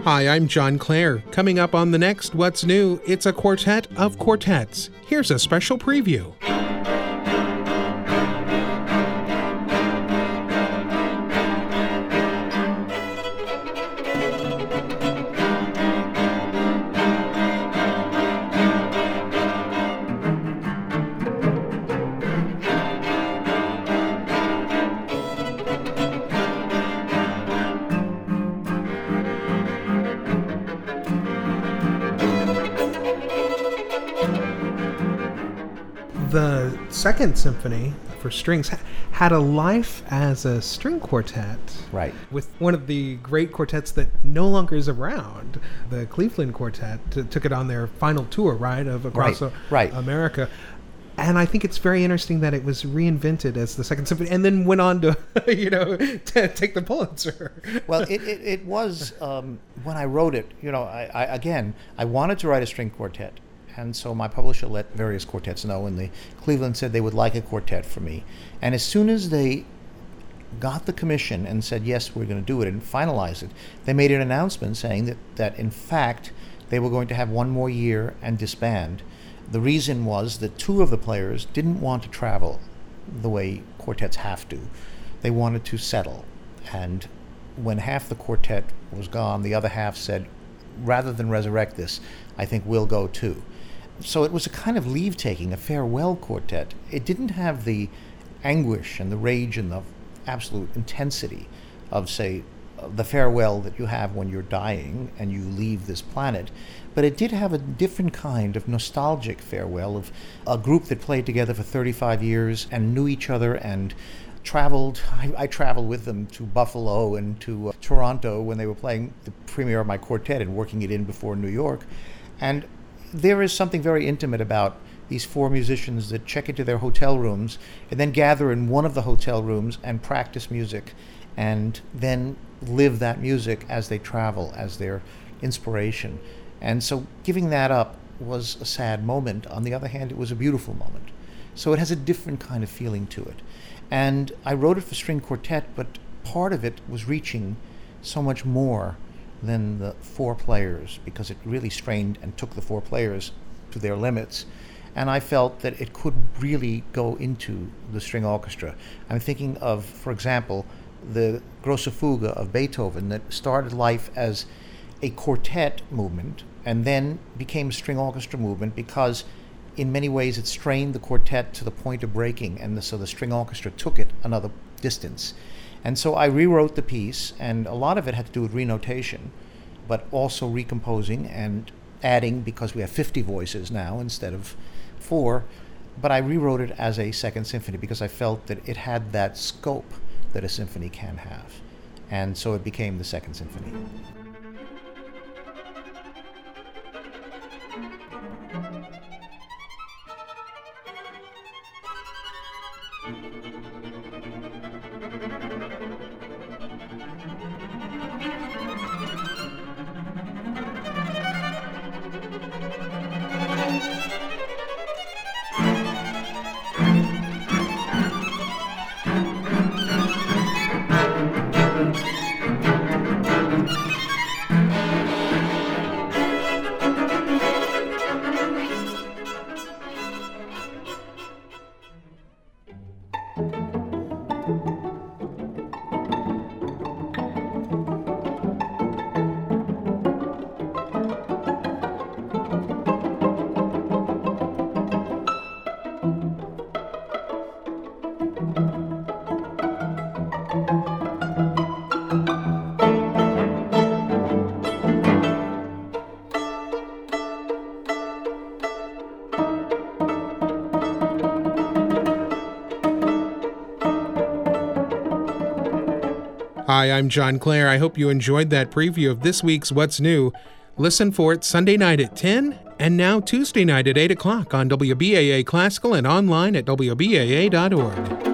Hi, I'm John Clare. Coming up on the next What's New, it's a quartet of quartets. Here's a special preview. The Second Symphony for strings had a life as a string quartet. Right. With one of the great quartets that no longer is around. The Cleveland Quartet took it on their final tour, right, of across America. And I think it's very interesting that it was reinvented as the Second Symphony and then went on to, to take the Pulitzer. Well, it was, when I wrote it, I wanted to write a string quartet. And so my publisher let various quartets know, and Cleveland said they would like a quartet for me. And as soon as they got the commission and said, yes, we're going to do it and finalize it, they made an announcement saying that in fact, they were going to have one more year and disband. The reason was that two of the players didn't want to travel the way quartets have to. They wanted to settle. And when half the quartet was gone, the other half said, rather than resurrect this, I think we'll go too. So it was a kind of leave-taking, a farewell quartet. It didn't have the anguish and the rage and the absolute intensity of, say, the farewell that you have when you're dying and you leave this planet. But it did have a different kind of nostalgic farewell of a group that played together for 35 years and knew each other and traveled. I traveled with them to Buffalo and to Toronto when they were playing the premiere of my quartet and working it in before New York. And there is something very intimate about these four musicians that check into their hotel rooms and then gather in one of the hotel rooms and practice music and then live that music as they travel, as their inspiration. And so giving that up was a sad moment. On the other hand, it was a beautiful moment. So it has a different kind of feeling to it. And I wrote it for string quartet, but part of it was reaching so much more than the four players, because it really strained and took the four players to their limits. And I felt that it could really go into the string orchestra. I'm thinking of, for example, the Grosse Fuge of Beethoven that started life as a quartet movement and then became a string orchestra movement because in many ways it strained the quartet to the point of breaking, and so the string orchestra took it another distance. And so I rewrote the piece, and a lot of it had to do with renotation, but also recomposing and adding, because we have 50 voices now instead of 4, but I rewrote it as a second symphony because I felt that it had that scope that a symphony can have. And so it became the Second Symphony. Hi, I'm John Clare. I hope you enjoyed that preview of this week's What's New. Listen for it Sunday night at 10 and now Tuesday night at 8 o'clock on WBAA Classical and online at WBAA.org.